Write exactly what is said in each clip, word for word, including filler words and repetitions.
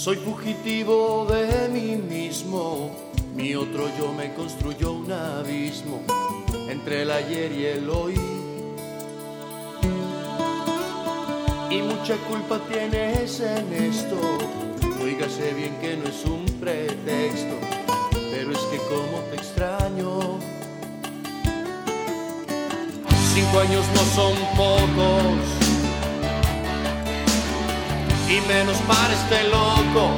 Soy fugitivo de mí mismo, mi otro yo me construyó un abismo entre el ayer y el hoy. Y mucha culpa tienes en esto, óigase bien que no es un pretexto, pero es que como te extraño. Cinco años no son pocos, y menos para este loco,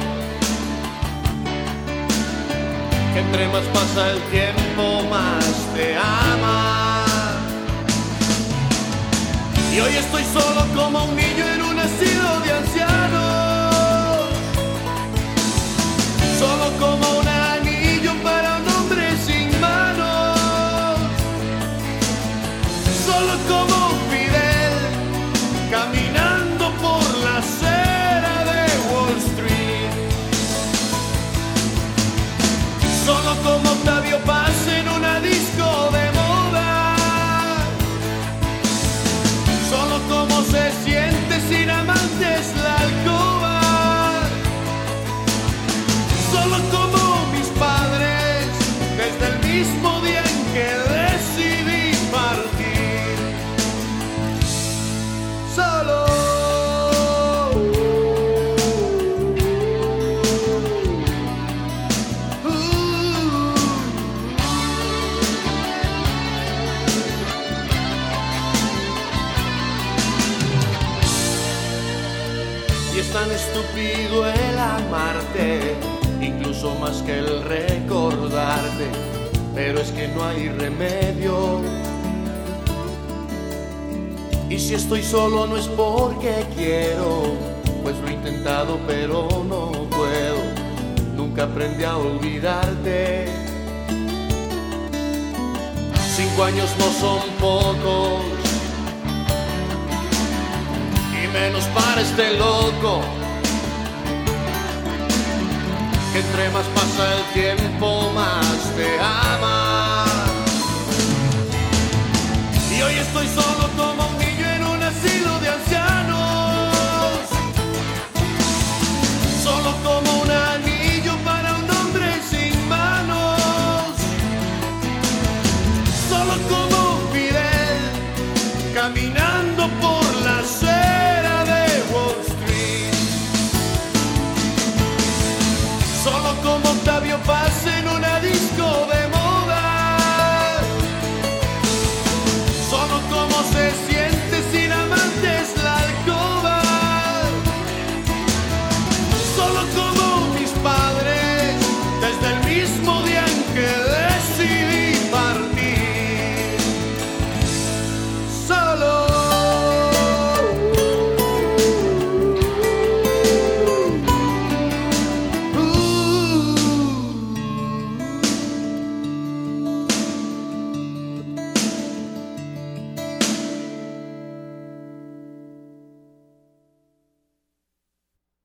que entre más pasa el tiempo más te ama. Y hoy estoy solo como un niño en un asilo de ancianos, solo como un anillo para un hombre sin manos, solo como un Fidel caminando por la acera de Wall Street, solo como Octavio Paz en una disco de moda, solo como se siente sin amantes la alcoba, solo como mis padres desde el mismo día en que decidí partir, solo. Y es tan estúpido el amarte, incluso más que el recordarte, pero es que no hay remedio. Y si estoy solo no es porque quiero, pues lo he intentado pero no puedo, nunca aprendí a olvidarte. Cinco años no son pocos, menos para este loco, que entre más pasa el tiempo más te ama. Y hoy estoy solo como